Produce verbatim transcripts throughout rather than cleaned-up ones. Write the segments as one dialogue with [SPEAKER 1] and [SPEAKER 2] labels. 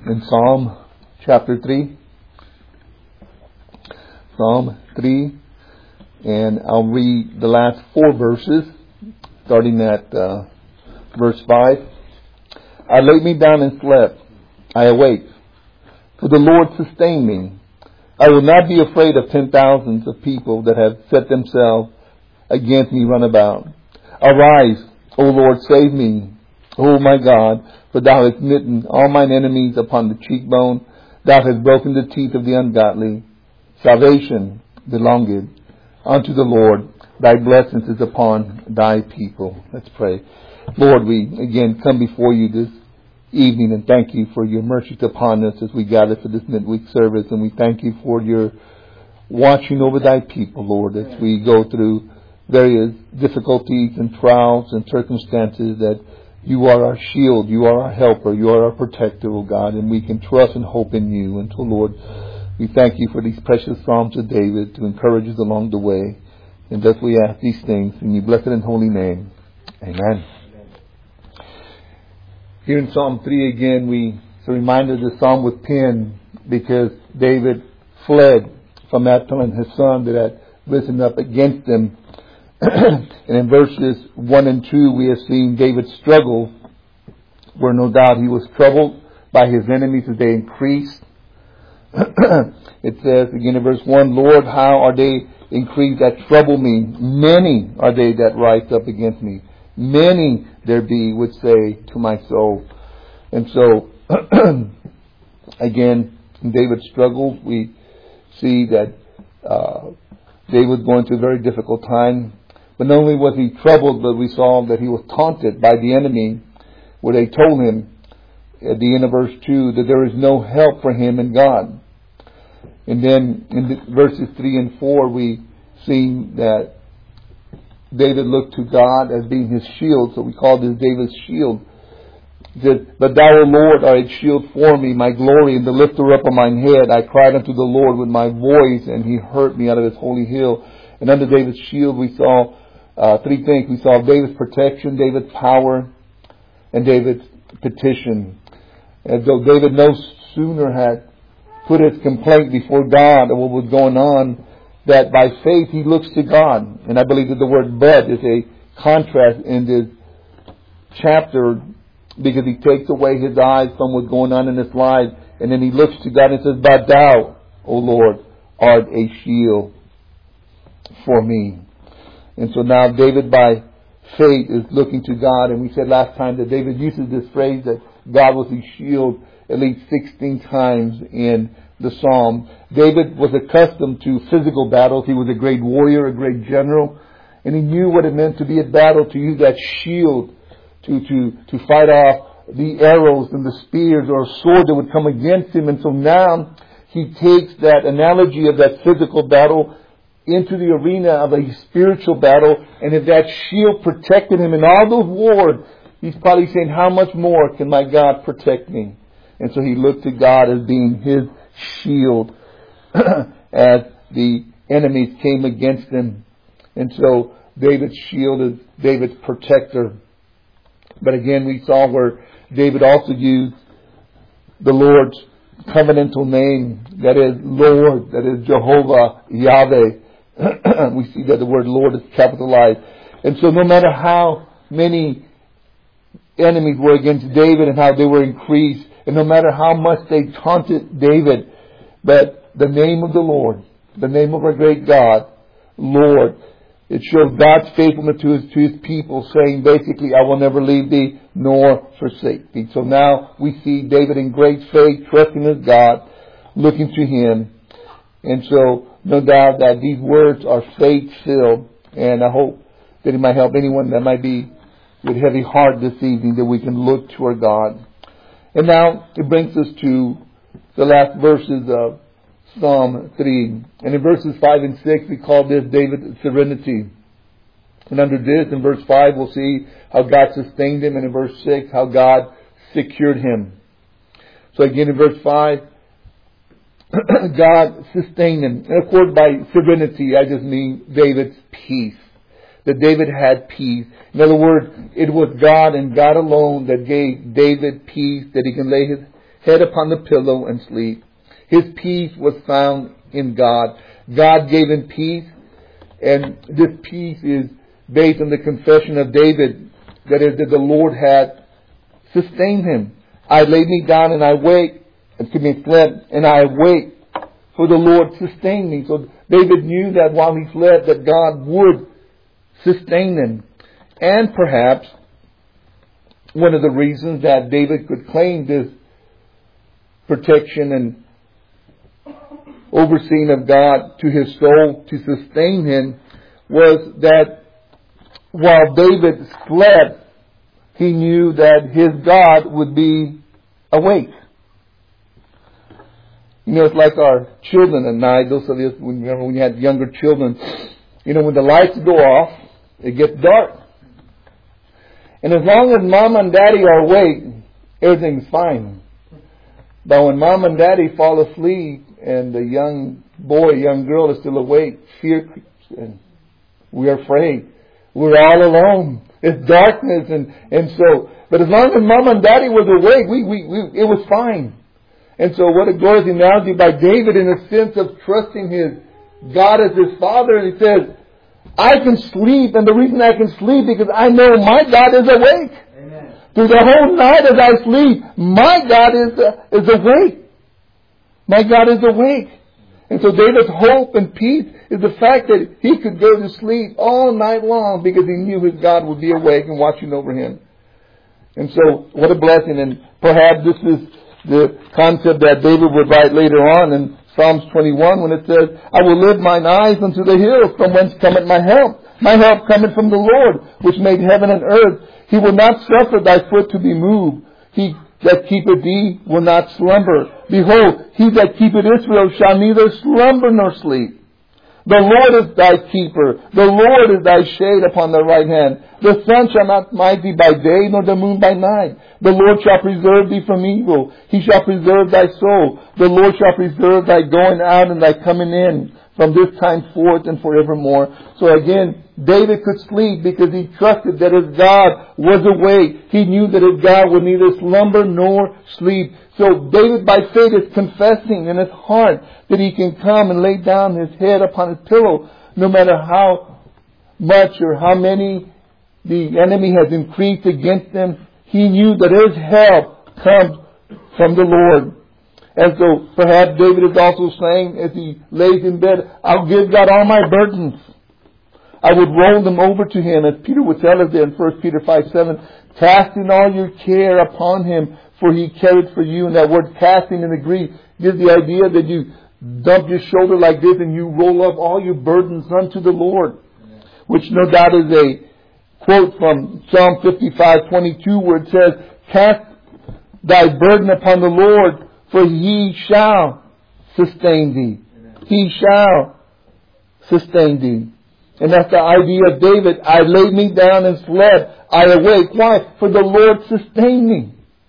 [SPEAKER 1] in Psalm chapter three. Psalm three. And I'll read the last four verses, starting at uh, verse five. I laid me down and slept. I awake, for the Lord sustained me. I will not be afraid of ten thousands of people that have set themselves against me run about. Arise, O Lord, save me. O my God, for thou hast smitten all mine enemies upon the cheekbone. Thou hast broken the teeth of the ungodly. Salvation belongeth unto the Lord. Thy blessings is upon thy people. Let's pray. Lord, we again come before you this evening and thank you for your mercies upon us as we gather for this midweek service. And we thank you for your watching over thy people, Lord, as we go through various difficulties and trials and circumstances, that you are our shield, you are our helper, you are our protector, O God, and we can trust and hope in you. And so, Lord, we thank you for these precious Psalms of David to encourage us along the way. And thus we ask these things in your blessed and holy name. Amen. Here in Psalm three again, we it's a reminder the psalm was penned because David fled from Absalom, his son, that had risen up against him. And in verses one and two, we have seen David's struggle, where no doubt he was troubled by his enemies as they increased. It says again in verse one, Lord, how are they increased that trouble me? Many are they that rise up against me. Many there be which say to my soul. And so, again, in David's struggle, we see that uh, David was going through a very difficult time. But not only was he troubled, but we saw that he was taunted by the enemy, where they told him at the end of verse two that there is no help for him in God. And then in the verses three and four, we see that David looked to God as being his shield, so we call this David's shield. He said, But thou, O Lord, art a shield for me, my glory, and the lifter up of mine head. I cried unto the Lord with my voice, and he heard me out of his holy hill. And under David's shield we saw uh, three things. We saw David's protection, David's power, and David's petition. As though David no sooner had put his complaint before God of what was going on, that by faith he looks to God. And I believe that the word but is a contrast in this chapter, because he takes away his eyes from what's going on in his life, and then he looks to God and says, But thou, O Lord, art a shield for me. And so now David by faith is looking to God, and we said last time that David uses this phrase that God was his shield at least sixteen times in the Psalm. David was accustomed to physical battles. He was a great warrior, a great general, and he knew what it meant to be at battle, to use that shield to, to, to fight off the arrows and the spears or a sword that would come against him. And so now he takes that analogy of that physical battle into the arena of a spiritual battle, and if that shield protected him in all those wars, he's probably saying, how much more can my God protect me? And so he looked to God as being his shield as the enemies came against him. And so David's shield is David's protector. But again, we saw where David also used the Lord's covenantal name, that is Lord, that is Jehovah, Yahweh. We see that the word Lord is capitalized. And so no matter how many enemies were against David and how they were increased, and no matter how much they taunted David, but the name of the Lord, the name of our great God, Lord, it shows God's faithfulness to his, to his people, saying basically, I will never leave thee nor forsake thee. So now we see David in great faith, trusting his God, looking to him. And so no doubt that these words are faith-filled, and I hope that it might help anyone that might be with heavy heart this evening, that we can look to our God. And now it brings us to the last verses of Psalm three. And in verses five and six, we call this David's serenity. And under this, in verse five, we'll see how God sustained him. And in verse six, how God secured him. So again, in verse five, God sustained him. And of course, by serenity, I just mean David's peace. That David had peace. In other words, it was God and God alone that gave David peace, that he can lay his head upon the pillow and sleep. His peace was found in God. God gave him peace, and this peace is based on the confession of David, that is, that the Lord had sustained him. I laid me down and I wake, excuse me, slept, and I awake, for the Lord sustained me. So David knew that while he slept, that God would sustain him. And perhaps one of the reasons that David could claim this protection and overseeing of God to his soul to sustain him was that while David slept, he knew that his God would be awake. You know, it's like our children at night. Those of you, remember when you had younger children, you know, when the lights go off, it gets dark. And as long as mom and daddy are awake, everything's fine. But when mom and daddy fall asleep and the young boy, young girl is still awake, fear creeps in. We're afraid. We're all alone. It's darkness, and, and so, but as long as mom and daddy was awake, we, we, we, it was fine. And so what a glorious analogy by David in the sense of trusting his God as his Father. And he says, I can sleep, and the reason I can sleep because I know my God is awake. Amen. Through the whole night as I sleep, my God is, uh, is awake. My God is awake. And so David's hope and peace is the fact that he could go to sleep all night long because he knew his God would be awake and watching over him. And so, what a blessing. And perhaps this is the concept that David would write later on in Psalms twenty-one when it says, I will lift mine eyes unto the hills from whence cometh my help. My help cometh from the Lord, which made heaven and earth. He will not suffer thy foot to be moved. He that keepeth thee will not slumber. Behold, he that keepeth Israel shall neither slumber nor sleep. The Lord is thy keeper. The Lord is thy shade upon thy right hand. The sun shall not smite thee by day, nor the moon by night. The Lord shall preserve thee from evil. He shall preserve thy soul. The Lord shall preserve thy going out and thy coming in from this time forth and forevermore. So again, David could sleep because he trusted that his God was awake. He knew that his God would neither slumber nor sleep. So David by faith is confessing in his heart that he can come and lay down his head upon his pillow no matter how much or how many the enemy has increased against him. He knew that his help comes from the Lord. And so perhaps David is also saying as he lays in bed, I'll give God all my burdens. I would roll them over to him, as Peter would tell us there in First Peter five seven, casting all your care upon him, for he cared for you. And that word casting in the Greek gives the idea that you dump your shoulder like this and you roll up all your burdens unto the Lord. Which no doubt is a quote from Psalm fifty-five twenty-two where it says, cast thy burden upon the Lord, for he shall sustain thee. He shall sustain thee. And that's the idea of David. I laid me down and slept. I awake. Why? For the Lord sustained me.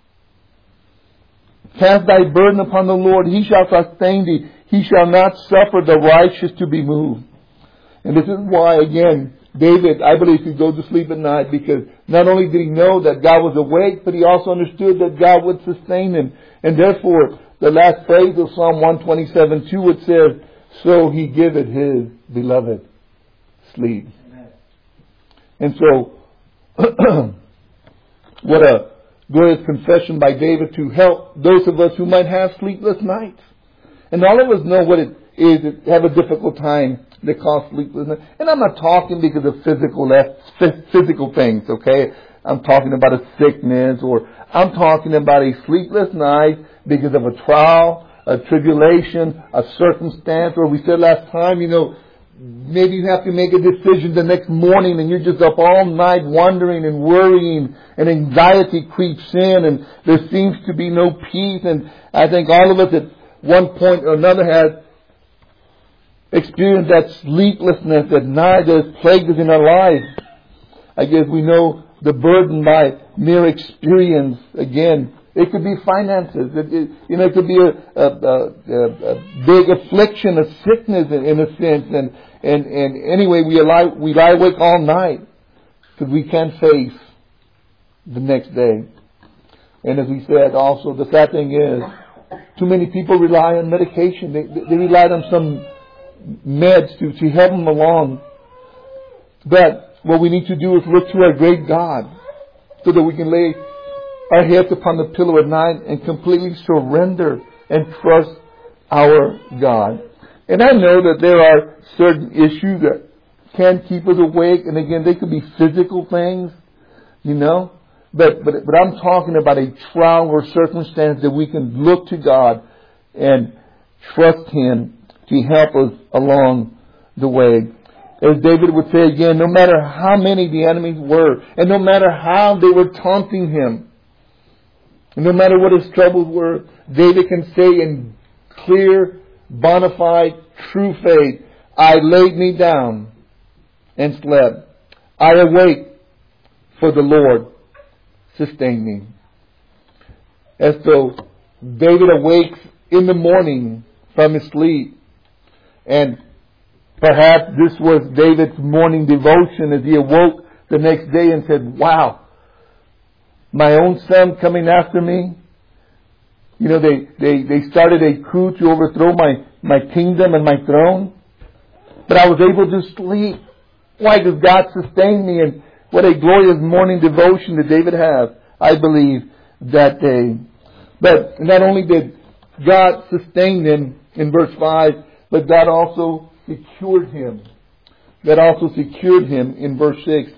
[SPEAKER 1] Cast thy burden upon the Lord. He shall sustain thee. He shall not suffer the righteous to be moved. And this is why, again, David, I believe, could go to sleep at night because not only did he know that God was awake, but he also understood that God would sustain him. And therefore, the last phrase of Psalm one twenty-seven two, it says, so he giveth his beloved sleep. Amen. And so, what a glorious confession by David to help those of us who might have sleepless nights. And all of us know what it is to have a difficult time that cause sleeplessness. And I'm not talking because of physical physical things, okay? I'm talking about a sickness, or I'm talking about a sleepless night because of a trial, a tribulation, a circumstance, or we said last time, you know, maybe you have to make a decision the next morning and you're just up all night wondering and worrying, and anxiety creeps in and there seems to be no peace. And I think all of us at one point or another have experienced that sleeplessness at night that has plagued us in our lives. I guess we know the burden by mere experience. Again, it could be finances. It, it, you know, it could be a, a, a, a big affliction, a sickness in, in a sense. And, and, and anyway, we lie, we lie awake all night because we can't face the next day. And as we said also, the sad thing is, too many people rely on medication. They, they rely on some meds to, to help them along. But what we need to do is look to our great God so that we can lay our heads upon the pillow at night and completely surrender and trust our God. And I know that there are certain issues that can keep us awake. And again, they could be physical things, you know. But, but, but I'm talking about a trial or circumstance that we can look to God and trust Him to help us along the way. As David would say again, no matter how many the enemies were, and no matter how they were taunting him, and no matter what his troubles were, David can say in clear, bona fide, true faith, I laid me down and slept. I awake, for the Lord sustained me. As though David awakes in the morning from his sleep, and perhaps this was David's morning devotion as he awoke the next day and said, wow, my own son coming after me. You know, they, they, they started a coup to overthrow my, my kingdom and my throne. But I was able to sleep. Why does God sustain me? And what a glorious morning devotion that David had, I believe, that day. But not only did God sustain him in verse five, but God also secured him. God also secured him in verse six,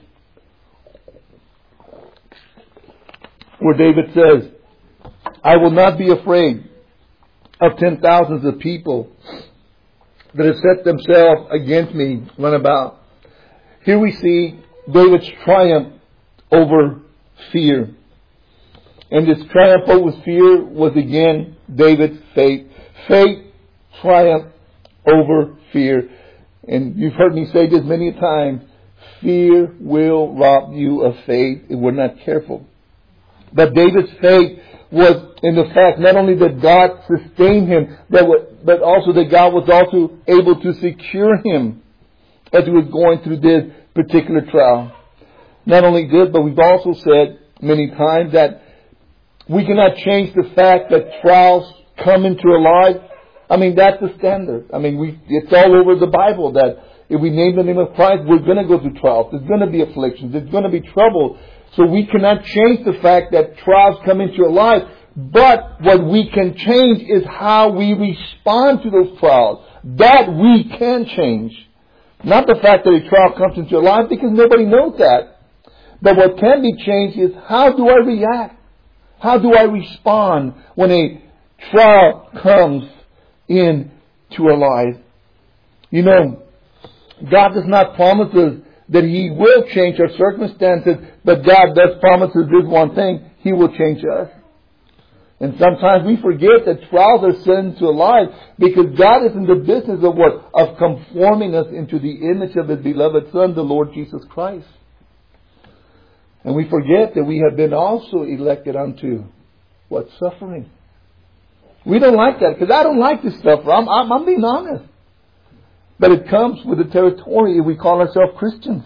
[SPEAKER 1] where David says, I will not be afraid of ten thousands of people that have set themselves against me run about. Here we see David's triumph over fear. And this triumph over fear was again David's faith. Faith triumphed over fear. And you've heard me say this many times. Fear will rob you of faith if we're not careful. But David's faith was in the fact not only that God sustained him, but also that God was also able to secure him as he was going through this particular trial. Not only this, but we've also said many times that we cannot change the fact that trials come into our lives. I mean, that's the standard. I mean, we, it's all over the Bible that if we name the name of Christ, we're going to go through trials. There's going to be afflictions. There's going to be trouble. So we cannot change the fact that trials come into our life. But what we can change is how we respond to those trials. That we can change. Not the fact that a trial comes into your life, because nobody knows that. But what can be changed is how do I react? How do I respond when a trial comes into our life? You know, God does not promise us that He will change our circumstances, but God does promise us this one thing: He will change us. And sometimes we forget that trials are sent into our life because God is in the business of what? Of conforming us into the image of His beloved Son, the Lord Jesus Christ. And we forget that we have been also elected unto what? Suffering. We don't like that, because I don't like to suffer. I'm, I'm, I'm being honest. But it comes with the territory if we call ourselves Christians.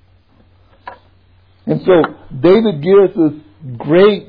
[SPEAKER 1] And so David gives us great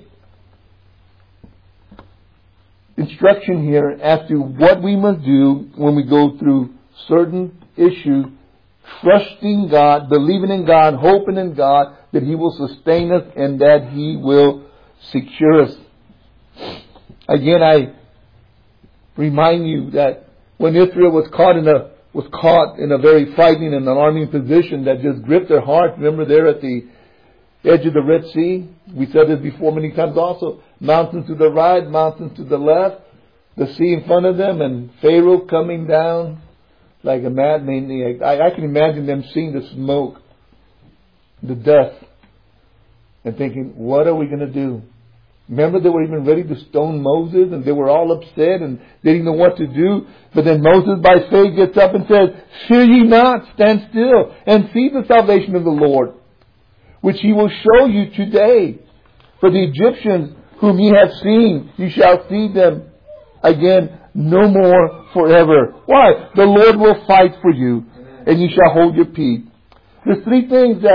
[SPEAKER 1] instruction here as to what we must do when we go through certain issues, trusting God, believing in God, hoping in God that He will sustain us and that He will secure us. Again, I remind you that when Israel was caught in a was caught in a very frightening and alarming position that just gripped their heart. Remember there at the edge of the Red Sea? We said this before many times also. Mountains to the right, mountains to the left. The sea in front of them, and Pharaoh coming down like a mad maniac. I, I can imagine them seeing the smoke, the dust, and thinking, what are we going to do? Remember, they were even ready to stone Moses, and they were all upset, and they didn't know what to do. But then Moses, by faith, gets up and says, fear ye not, stand still, and see the salvation of the Lord, which He will show you today. For the Egyptians whom ye have seen, you shall see them again no more forever. Why? The Lord will fight for you, and you shall hold your peace. There's three things that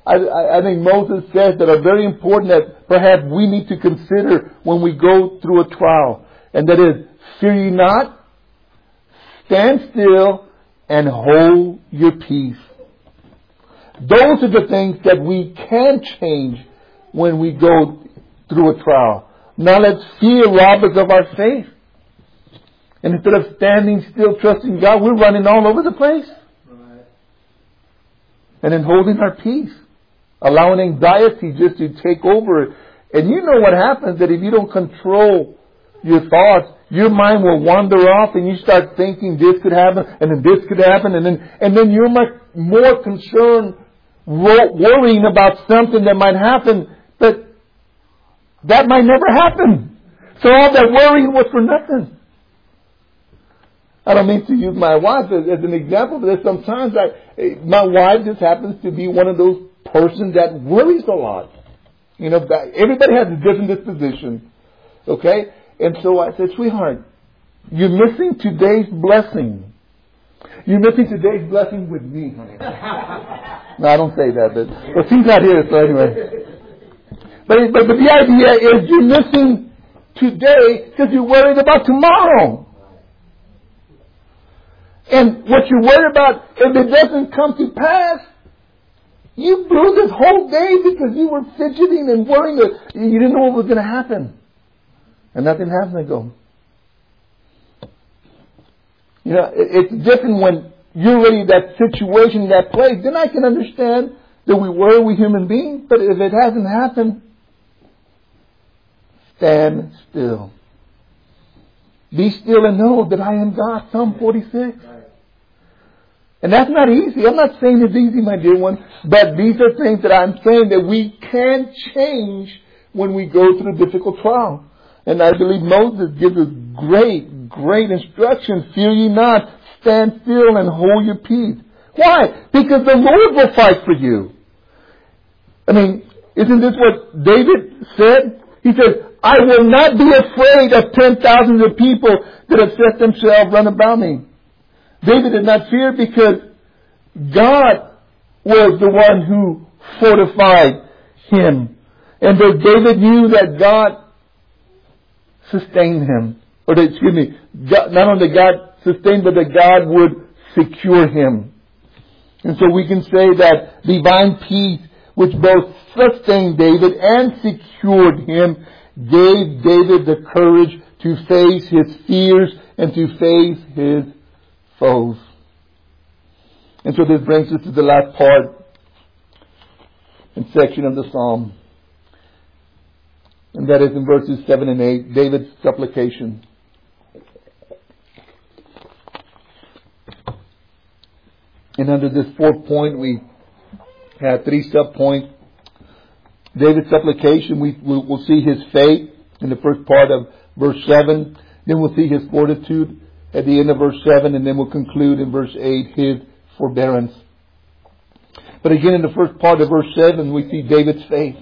[SPEAKER 1] I, I, I think Moses says that are very important that perhaps we need to consider when we go through a trial. And that is, fear ye not, stand still, and hold your peace. Those are the things that we can change when we go through a trial. Now let fear rob us of our faith. And instead of standing still, trusting God, we're running all over the place. Right. And then holding our peace. Allowing anxiety just to take over. And you know what happens, that if you don't control your thoughts, your mind will wander off and you start thinking this could happen and then this could happen and then and then you're much more concerned worrying about something that might happen, but that might never happen. So all that worrying was for nothing. I don't mean to use my wife as, as an example, but there's sometimes I, my wife just happens to be one of those persons that worries a lot. You know, everybody has a different disposition. Okay? And so I said, sweetheart, you're missing today's blessing. You're missing today's blessing with me, honey. No, I don't say that, but well, she's not here, so anyway. But, but, but the idea is you're missing today because you're worried about tomorrow. And what you're worried about, if it doesn't come to pass, you blew this whole day because you were fidgeting and worrying that you didn't know what was going to happen. And nothing happened. I go, you know, it's different when you're already that situation, that place. Then I can understand that we worry, we human beings. But if it hasn't happened, stand still. Be still and know that I am God. Psalm forty-six. And that's not easy. I'm not saying it's easy, my dear one. But these are things that I'm saying that we can change when we go through a difficult trial. And I believe Moses gives us great, great instruction. Fear ye not, stand still and hold your peace. Why? Because the Lord will fight for you. I mean, isn't this what David said? He said, I will not be afraid of ten thousands of people that have set themselves round about me. David did not fear because God was the one who fortified him. And that David knew that God sustained him. Or that, excuse me, God, not only God sustained, but that God would secure him. And so we can say that divine peace, which both sustained David and secured him, gave David the courage to face his fears and to face his foes. And so this brings us to the last part and section of the Psalm. And that is in verses seven and eight, David's supplication. And under this fourth point, we have three sub-points. David's supplication, we, we'll, we'll see his faith in the first part of verse seven. Then we'll see his fortitude at the end of verse seven. And then we'll conclude in verse eight, his forbearance. But again, in the first part of verse seven, we see David's faith.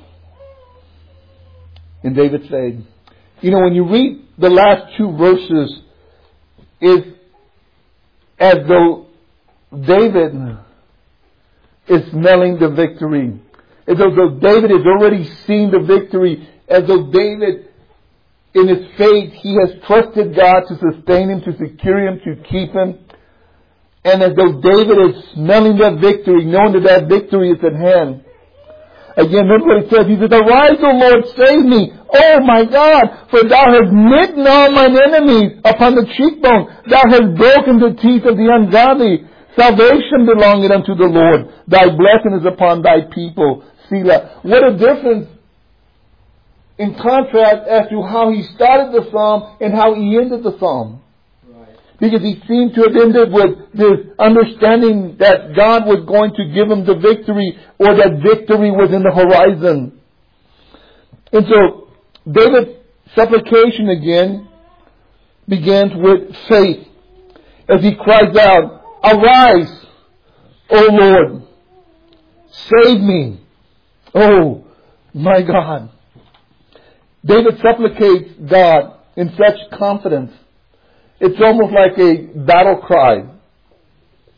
[SPEAKER 1] In David's faith. You know, when you read the last two verses, it's as though David is smelling the victory. As though David has already seen the victory. As though David, in his faith, he has trusted God to sustain him, to secure him, to keep him. And as though David is smelling that victory, knowing that that victory is at hand. Again, remember what it says. He says, arise, O Lord, save me. Oh my God, for thou hast smitten all mine enemies upon the cheekbone. Thou hast broken the teeth of the ungodly. Salvation belongeth unto the Lord. Thy blessing is upon thy people. Selah. What a difference in contrast as to how he started the psalm and how he ended the psalm. Because he seemed to have ended with this understanding that God was going to give him the victory, or that victory was in the horizon. And so David's supplication again begins with faith as he cries out, arise, O Lord, save me. Oh my God. David supplicates God in such confidence. It's almost like a battle cry.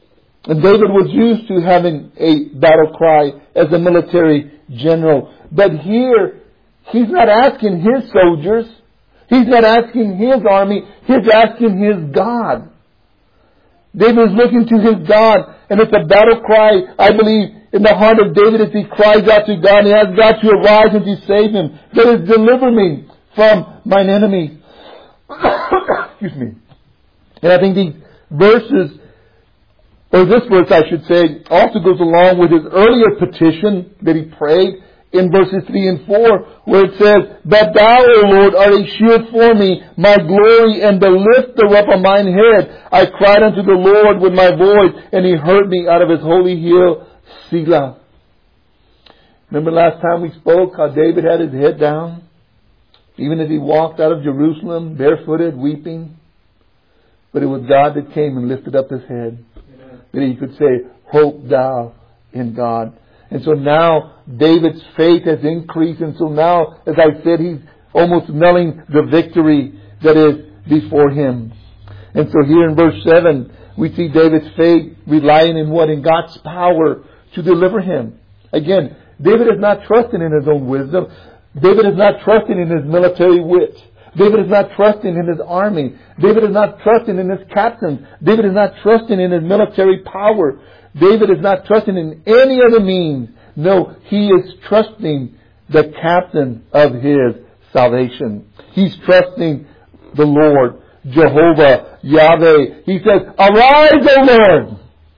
[SPEAKER 1] And David was used to having a battle cry as a military general. But here, he's not asking his soldiers. He's not asking his army. He's asking his God. David is looking to his God. And it's a battle cry, I believe, in the heart of David as he cries out to God. He asks God to arise and to save him. That is, deliver me from mine enemies. Excuse me. And I think these verses, or this verse I should say, also goes along with his earlier petition that he prayed in verses three and four, where it says, But thou, O Lord, art a shield for me, my glory, and the lifter up of mine head. I cried unto the Lord with my voice, and he heard me out of his holy hill, Selah. Remember last time we spoke how David had his head down, even as he walked out of Jerusalem, barefooted, weeping. But it was God that came and lifted up his head, that he could say, Hope thou in God. And so now David's faith has increased. And so now, as I said, he's almost smelling the victory that is before him. And so here in verse seven, we see David's faith relying in what? In God's power to deliver him. Again, David is not trusting in his own wisdom. David is not trusting in his military wit. David is not trusting in his army. David is not trusting in his captains. David is not trusting in his military power. David is not trusting in any other means. No, he is trusting the captain of his salvation. He's trusting the Lord, Jehovah, Yahweh. He says, Arise, O Lord!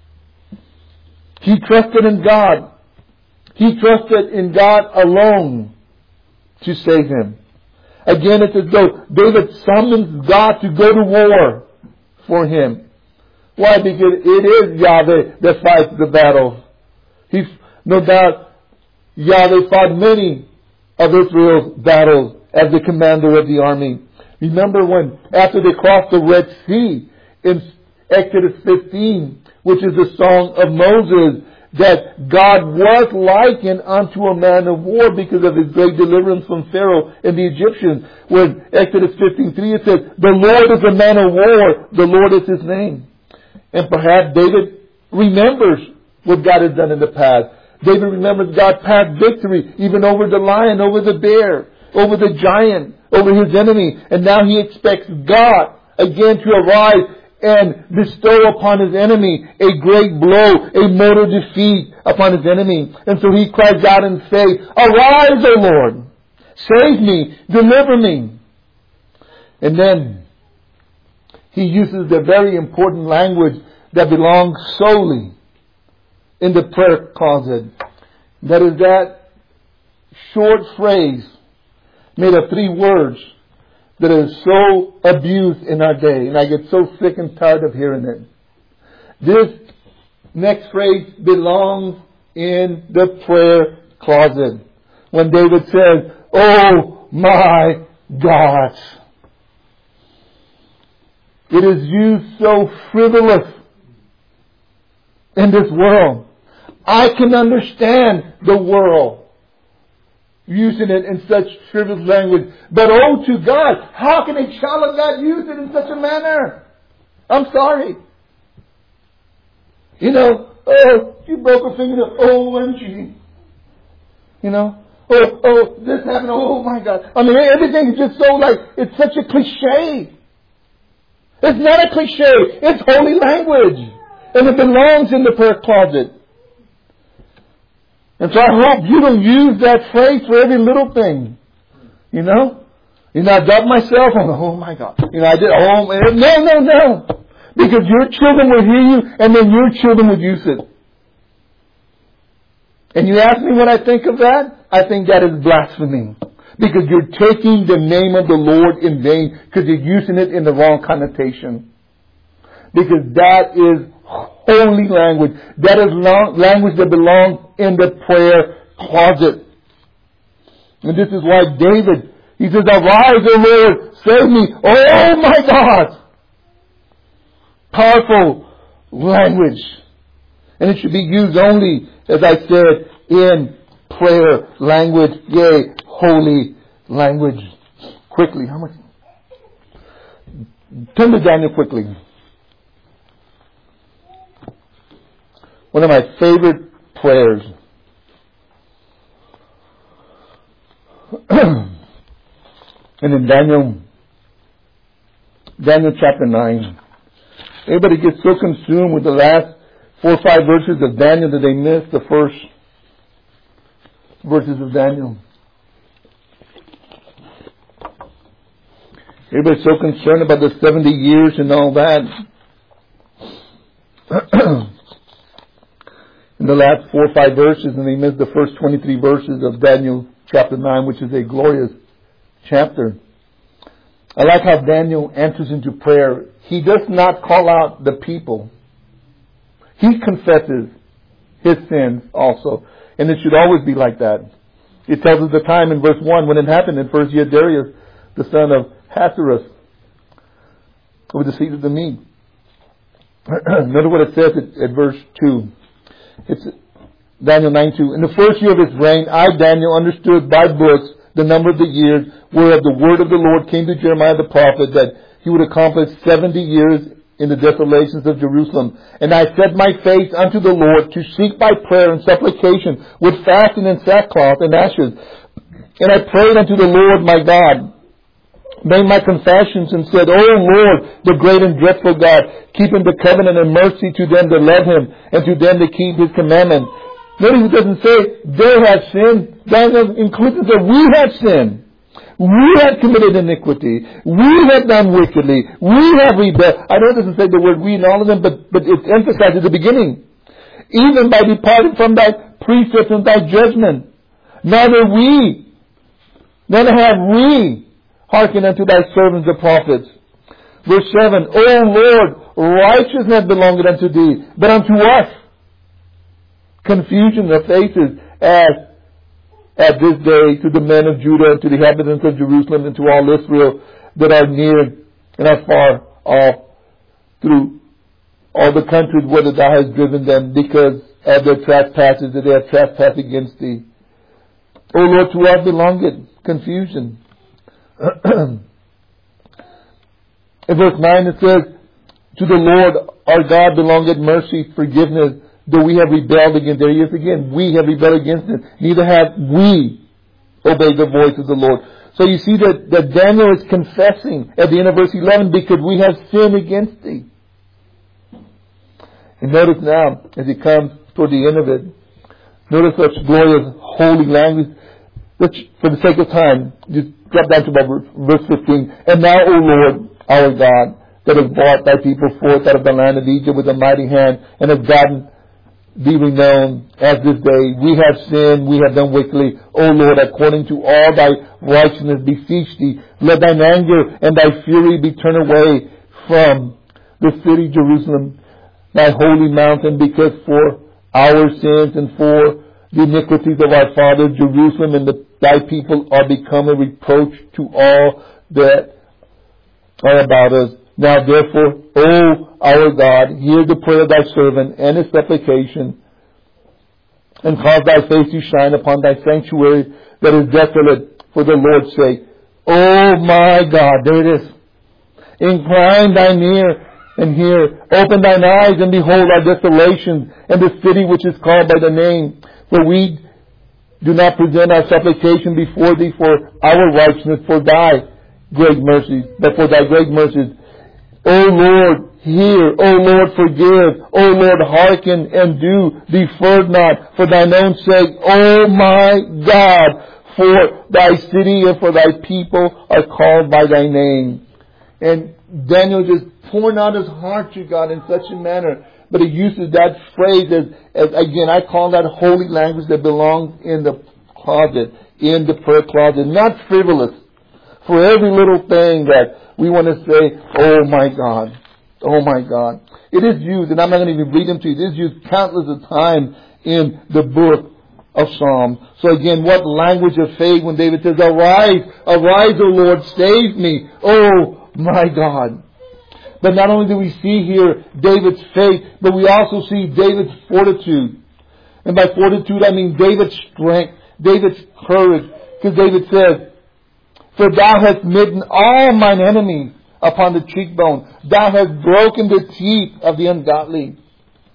[SPEAKER 1] He trusted in God. He trusted in God alone to save him. Again, it's as though David summons God to go to war for him. Why? Because it is Yahweh that fights the battle. He, no doubt, Yahweh fought many of Israel's battles as the commander of the army. Remember when, after they crossed the Red Sea in Exodus fifteen, which is the song of Moses, that God was likened unto a man of war because of his great deliverance from Pharaoh and the Egyptians. When Exodus fifteen three it says, The Lord is a man of war, the Lord is his name. And perhaps David remembers what God has done in the past. David remembers God's past victory, even over the lion, over the bear, over the giant, over his enemy. And now he expects God again to arise and bestow upon his enemy a great blow, a mortal defeat upon his enemy. And so he cries out in faith, Arise, O Lord! Save me! Deliver me! And then he uses the very important language that belongs solely in the prayer closet. That is that short phrase made of three words that is so abused in our day. And I get so sick and tired of hearing it. This next phrase belongs in the prayer closet. When David says, Oh my God. It is used so frivolous in this world. I can understand the world using it in such frivolous language. But oh to God, how can a child of God use it in such a manner? I'm sorry. You know, oh, you broke a finger, oh, O M G. You know, oh, oh, this happened, oh my God. I mean, everything is just so like, it's such a cliche. It's not a cliche. It's holy language. And it belongs in the prayer closet. And so I hope you don't use that phrase for every little thing. You know? You know, I dug myself on, oh my God. You know, I did, oh man. No, no, no. Because your children will hear you and then your children would use it. And you ask me what I think of that? I think that is blasphemy. Because you're taking the name of the Lord in vain because you're using it in the wrong connotation. Because that is holy language. That is long, language that belongs in the prayer closet. And this is why David, he says, Arise, O Lord, save me. Oh my God! Powerful language. And it should be used only, as I said, in prayer language. Yea, holy language. Quickly, how much? Turn to Daniel quickly. one of my favorite prayers. And in Daniel, Daniel chapter nine, everybody gets so consumed with the last four or five verses of Daniel that they miss the first verses of Daniel. Everybody's so concerned about the seventy years and all that. In the last four or five verses, and they miss the first twenty-three verses of Daniel chapter nine, which is a glorious chapter. I like how Daniel enters into prayer. He does not call out the people. He confesses his sins also. And it should always be like that. It tells us the time in verse one when it happened in first year Darius, the son of Ahasuerus, who defeated the Mede. Notice what it says at, at verse two. It's Daniel nine two. In the first year of his reign, I, Daniel, understood by books the number of the years whereof the word of the Lord came to Jeremiah the prophet, that he would accomplish seventy years in the desolations of Jerusalem. And I set my face unto the Lord to seek by prayer and supplication with fasting and sackcloth and ashes. And I prayed unto the Lord my God, made my confessions, and said, O Lord, the great and dreadful God, keeping the covenant and mercy to them that love him, and to them that keep his commandments. Notice it doesn't say they have sinned. Daniel includes that we have sinned. We have committed iniquity. We have done wickedly. We have rebelled. I know it doesn't say the word we in all of them, but, but it's emphasized at the beginning. Even by departing from thy precepts and thy judgment. Neither we, neither have we hearkened unto thy servants the prophets. Verse seven, O Lord, righteousness belongeth unto thee, but unto us confusion of faces as at this day to the men of Judah, to the inhabitants of Jerusalem, and to all Israel that are near and are far off through all the countries whither thou hast driven them, because of their trespasses that they have trespassed against thee. O Lord, to us belongeth confusion. In verse nine it says, to the Lord our God belongeth mercy, forgiveness, though we have rebelled against, there he is again, we have rebelled against him, neither have we obeyed the voice of the Lord. So you see that, that Daniel is confessing at the end of verse eleven, because we have sinned against thee. And notice now, as he comes toward the end of it, notice such glorious holy language, which for the sake of time, just drop down to about verse fifteen. And now, O Lord, our God, that has brought thy people forth out of the land of Egypt with a mighty hand, and has gotten be renowned as this day. We have sinned, we have done wickedly. O Lord, according to all thy righteousness beseech thee, let thine anger and thy fury be turned away from the city Jerusalem, thy holy mountain, because for our sins and for the iniquities of our fathers, Jerusalem and the, thy people are become a reproach to all that are about us. Now therefore, O our God, hear the prayer of thy servant and his supplication, and cause thy face to shine upon thy sanctuary that is desolate for the Lord's sake. O my God, there it is. Incline thine ear and hear. Open thine eyes and behold our desolations and the city which is called by the name. For we do not present our supplication before thee for our righteousness, for thy great mercies, but for thy great mercies. O Lord, hear. O Lord, forgive. O Lord, hearken and do. Defer not for thine own sake. O my God, for thy city and for thy people are called by thy name. And Daniel just pouring out his heart to God in such a manner. But he uses that phrase as, as, again, I call that holy language that belongs in the closet, in the prayer closet, not frivolous. For every little thing that we want to say, oh my God, oh my God. It is used, and I'm not going to even read them to you, it is used countless of times in the book of Psalms. So again, what language of faith when David says, arise, arise, O Lord, save me, oh my God. But not only do we see here David's faith, but we also see David's fortitude. And by fortitude I mean David's strength, David's courage. Because David says, for thou hast smitten all mine enemies upon the cheekbone. Thou hast broken the teeth of the ungodly.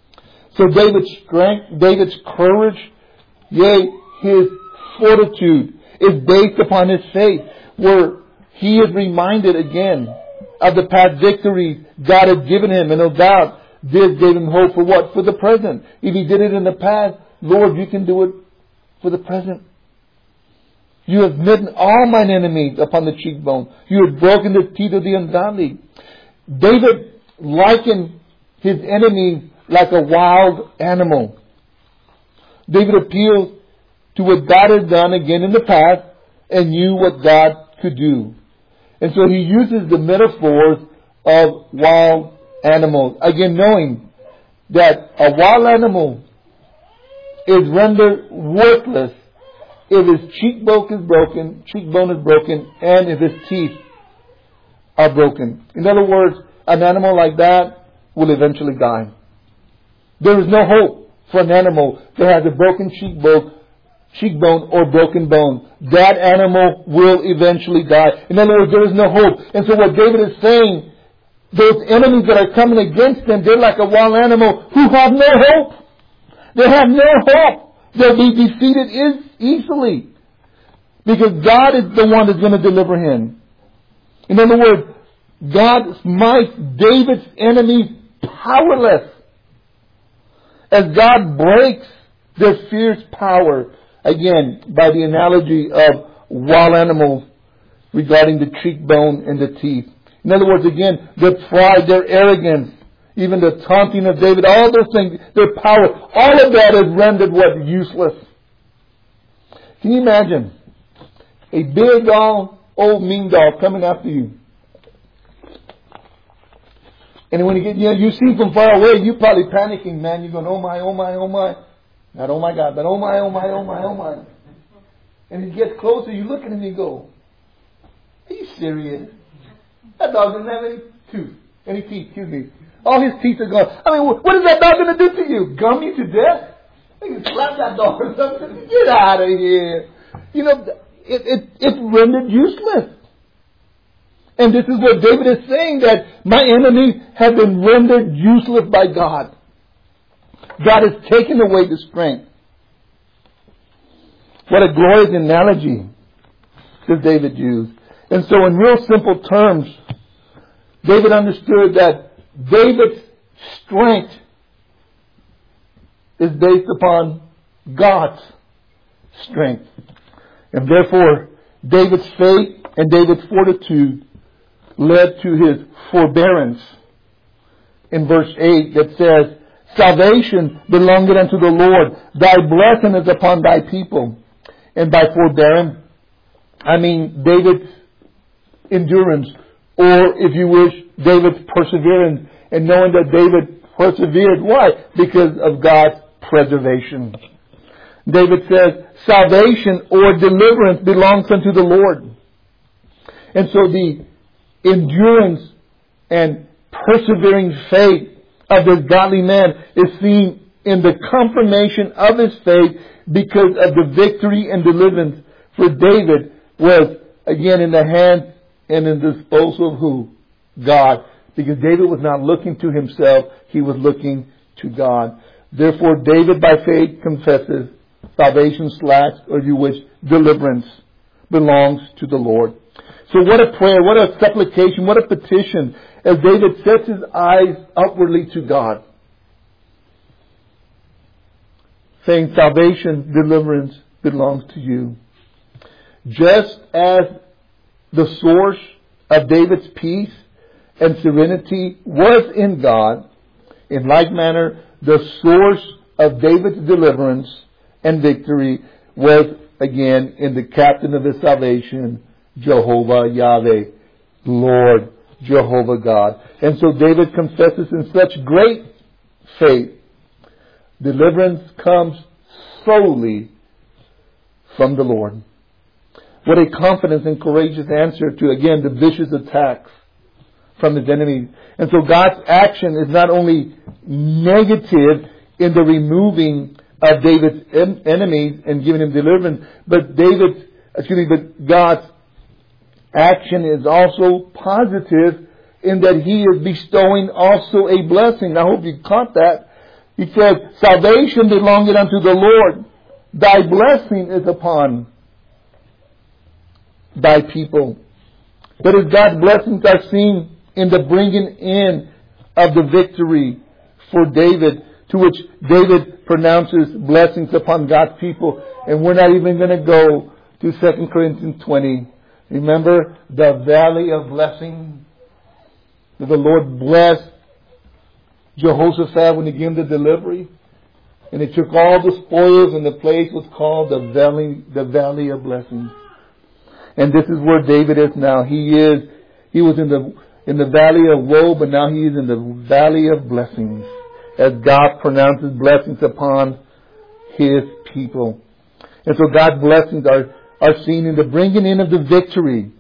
[SPEAKER 1] So David's strength, David's courage, yea, his fortitude is based upon his faith, where he is reminded again of the past victories God had given him. And no doubt, this gave him hope for what? For the present. If he did it in the past, Lord, you can do it for the present. You have smitten all mine enemies upon the cheekbone. You have broken the teeth of the ungodly. David likened his enemies like a wild animal. David appealed to what God had done again in the past and knew what God could do. And so he uses the metaphors of wild animals. Again, knowing that a wild animal is rendered worthless if his cheekbone is broken, cheekbone is broken, and if his teeth are broken. In other words, an animal like that will eventually die. There is no hope for an animal that has a broken cheekbone, cheekbone or broken bone. That animal will eventually die. In other words, there is no hope. And so what David is saying, those enemies that are coming against them, they're like a wild animal who have no hope. They have no hope. They'll be defeated easily. Because God is the one that's going to deliver him. In other words, God smites David's enemies powerless. As God breaks their fierce power, again, by the analogy of wild animals regarding the cheekbone and the teeth. In other words, again, their pride, their arrogance, even the taunting of David, all those things, their power, all of that is rendered what? Useless. Can you imagine a big old, old mean dog coming after you? And when you get, you know, you see from far away, you're probably panicking, man. You're going, oh my, oh my, oh my. Not oh my God, but oh my, oh my, oh my, oh my. And he gets closer, you look at him and you go, are you serious? That dog doesn't have any tooth, any teeth, excuse me. All his teeth are gone. I mean, what is that dog going to do to you? Gum you to death? They can slap that dog or something. Get out of here. You know, it, it, it's rendered useless. And this is what David is saying, that my enemies have been rendered useless by God. God has taken away the strength. What a glorious analogy that David used. And so in real simple terms, David understood that David's strength is based upon God's strength. And therefore, David's faith and David's fortitude led to his forbearance. In verse eight that says, salvation belongeth unto the Lord. Thy blessing is upon thy people. And by forbearance, I mean David's endurance, or if you wish, David's perseverance, and knowing that David persevered. Why? Because of God's preservation. David says, salvation or deliverance belongs unto the Lord. And so the endurance and persevering faith of this godly man is seen in the confirmation of his faith because of the victory and deliverance for David was again in the hands and in the disposal of who? God. Because David was not looking to himself, he was looking to God. Therefore David by faith confesses salvation slash, or you wish, deliverance belongs to the Lord. So what a prayer, what a supplication, what a petition as David sets his eyes upwardly to God. Saying salvation, deliverance belongs to you. Just as the source of David's peace and serenity was in God, in like manner, the source of David's deliverance and victory was again in the captain of his salvation, Jehovah Yahweh, Lord Jehovah God. And so David confesses in such great faith, deliverance comes solely from the Lord. What a confidence and courageous answer to, again, the vicious attacks from his enemies. And so God's action is not only negative in the removing of David's en- enemies and giving him deliverance, but David's, excuse me, but God's action is also positive in that he is bestowing also a blessing. I hope you caught that. He said, salvation belongeth unto the Lord. Thy blessing is upon thy people. But as God's blessings are seen in the bringing in of the victory for David, to which David pronounces blessings upon God's people. And we're not even going to go to Second Corinthians twenty. Remember the valley of blessing? That the Lord blessed Jehoshaphat when he gave him the delivery. And he took all the spoils, and the place was called the valley, the valley of blessings. And this is where David is now. He is, he was in the, in the valley of woe, but now he is in the valley of blessings, as God pronounces blessings upon His people. And so God's blessings are, are seen in the bringing in of the victory.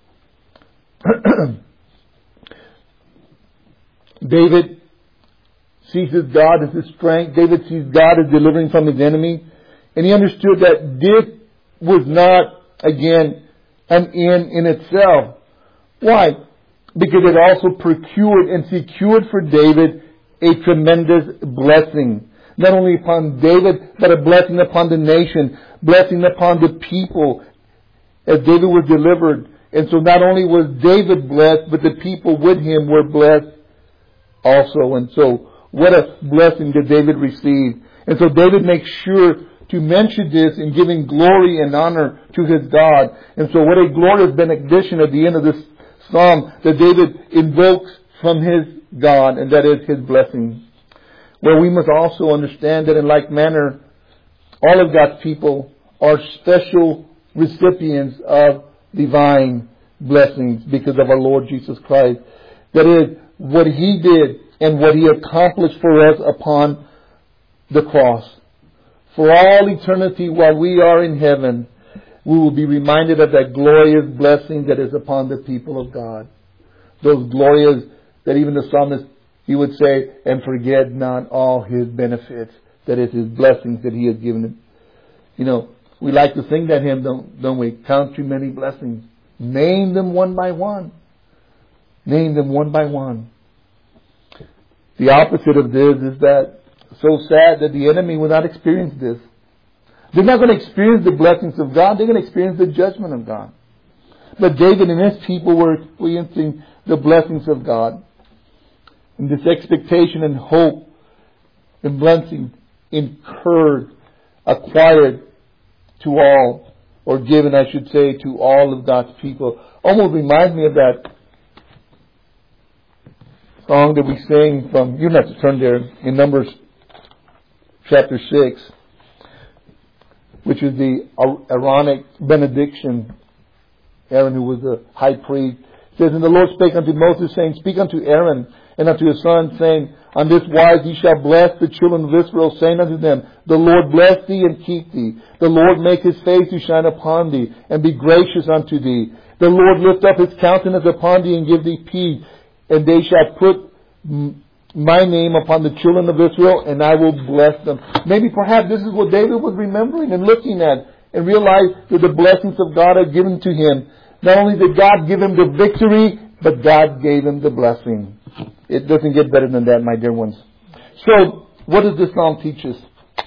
[SPEAKER 1] David sees God as his strength. David sees God as delivering from his enemy. And he understood that this was not, again, an end in itself. Why? Because it also procured and secured for David a tremendous blessing. Not only upon David, but a blessing upon the nation, blessing upon the people as David was delivered. And so not only was David blessed, but the people with him were blessed also. And so what a blessing that David received. And so David makes sure to mention this in giving glory and honor to his God. And so what a glorious benediction at the end of this psalm that David invokes from his God, and that is his blessing. Where we must also understand that in like manner, all of God's people are special recipients of divine blessings because of our Lord Jesus Christ. That is, what He did and what He accomplished for us upon the cross. For all eternity while we are in heaven, we will be reminded of that glorious blessing that is upon the people of God. Those glorious that even the psalmist, he would say, and forget not all His benefits. That is His blessings that He has given them. You know, we like to sing that hymn, don't, don't we? Count too many blessings. Name them one by one. Name them one by one. The opposite of this is that so sad that the enemy will not experience this. They're not going to experience the blessings of God. They're going to experience the judgment of God. But David and his people were experiencing the blessings of God. And this expectation and hope and blessing incurred, acquired to all, or given, I should say, to all of God's people. Almost reminds me of that song that we sing from, you don't have to turn there, in Numbers chapter six, which is the Aaronic benediction. Aaron, who was the high priest, says, And the Lord spake unto Moses, saying, Speak unto Aaron and unto his sons, saying, On this wise ye shall bless the children of Israel, saying unto them, The Lord bless thee and keep thee. The Lord make His face to shine upon thee, and be gracious unto thee. The Lord lift up His countenance upon thee, and give thee peace. And they shall put my name upon the children of Israel, and I will bless them. Maybe perhaps this is what David was remembering and looking at, and realized that the blessings of God are given to him. Not only did God give him the victory, but God gave him the blessing. It doesn't get better than that, my dear ones. So, what does this psalm teach us?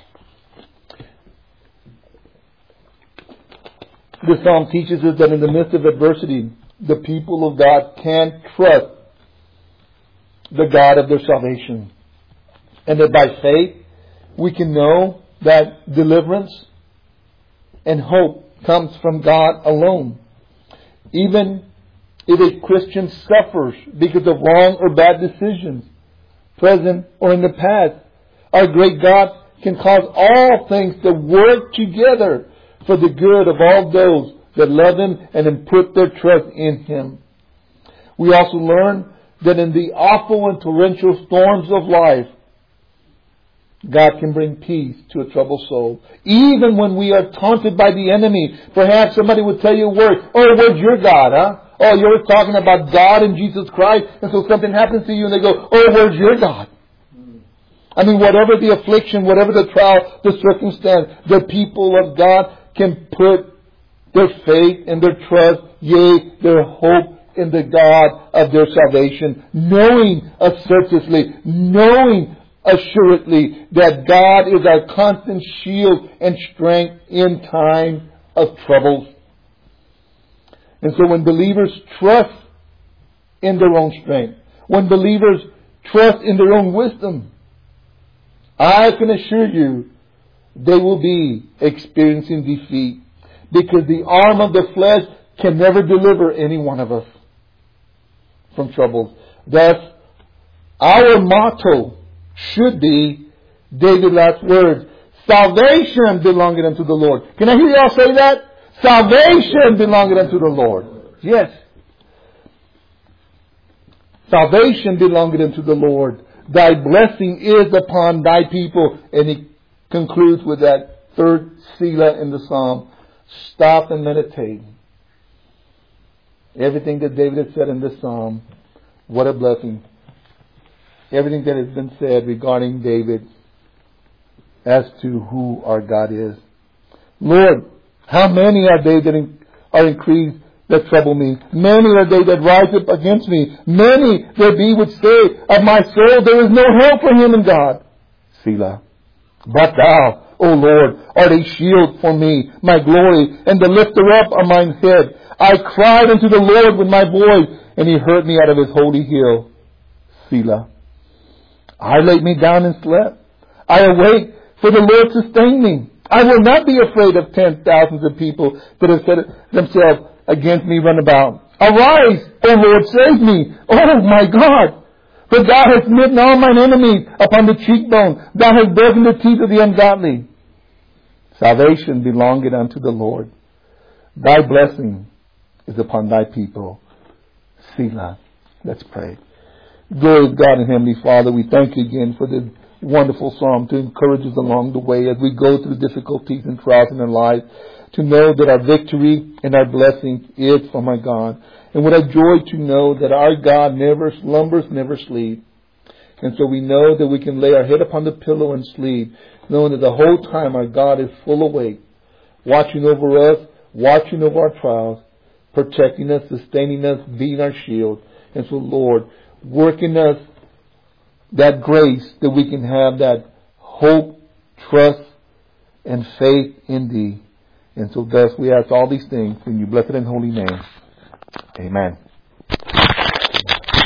[SPEAKER 1] This psalm teaches us that in the midst of adversity, the people of God can trust the God of their salvation. And that by faith, we can know that deliverance and hope comes from God alone. Even if a Christian suffers because of wrong or bad decisions, present or in the past, our great God can cause all things to work together for the good of all those that love Him and then put their trust in Him. We also learn that in the awful and torrential storms of life, God can bring peace to a troubled soul. Even when we are taunted by the enemy, perhaps somebody would tell you a word, oh, where's your God, huh? Oh, you're talking about God and Jesus Christ, and so something happens to you and they go, oh, where's your God? I mean, whatever the affliction, whatever the trial, the circumstance, the people of God can put their faith and their trust, yea, their hope in the God of their salvation, knowing assertively, knowing assuredly that God is our constant shield and strength in time of troubles. And so when believers trust in their own strength, when believers trust in their own wisdom, I can assure you they will be experiencing defeat, because the arm of the flesh can never deliver any one of us from troubles. Thus, our motto should be David's last words: salvation belongeth unto the Lord. Can I hear y'all say that? Salvation belongeth unto the Lord. Yes. Salvation belongeth unto the Lord. Thy blessing is upon thy people. And he concludes with that third Selah in the Psalm. Stop and meditate. Everything that David has said in this Psalm, what a blessing. Everything that has been said regarding David as to who our God is. Lord, how many are they that in, are increased that trouble me? Many are they that rise up against me. Many there be which say of my soul, there is no help for him in God. Selah. But thou, O Lord, art a shield for me, my glory, and the lifter up of mine head. I cried unto the Lord with my voice, and he heard me out of his holy hill. Selah. I laid me down and slept. I awake, for the Lord sustained me. I will not be afraid of ten thousands of people that have set themselves against me run about. Arise, O Lord, save me. Oh my God. For thou hast smitten all mine enemies upon the cheekbone. Thou hast broken the teeth of the ungodly. Salvation belongeth unto the Lord. Thy blessing is upon thy people. Selah. Let's pray. Glorious God and Heavenly Father, we thank you again for this wonderful psalm to encourage us along the way as we go through difficulties and trials in our life, to know that our victory and our blessing is from our God. And what a joy to know that our God never slumbers, never sleeps. And so we know that we can lay our head upon the pillow and sleep, knowing that the whole time our God is full awake, watching over us, watching over our trials, protecting us, sustaining us, being our shield. And so, Lord, work in us that grace that we can have that hope, trust, and faith in Thee. And so thus we ask all these things in Your blessed and holy name. Amen.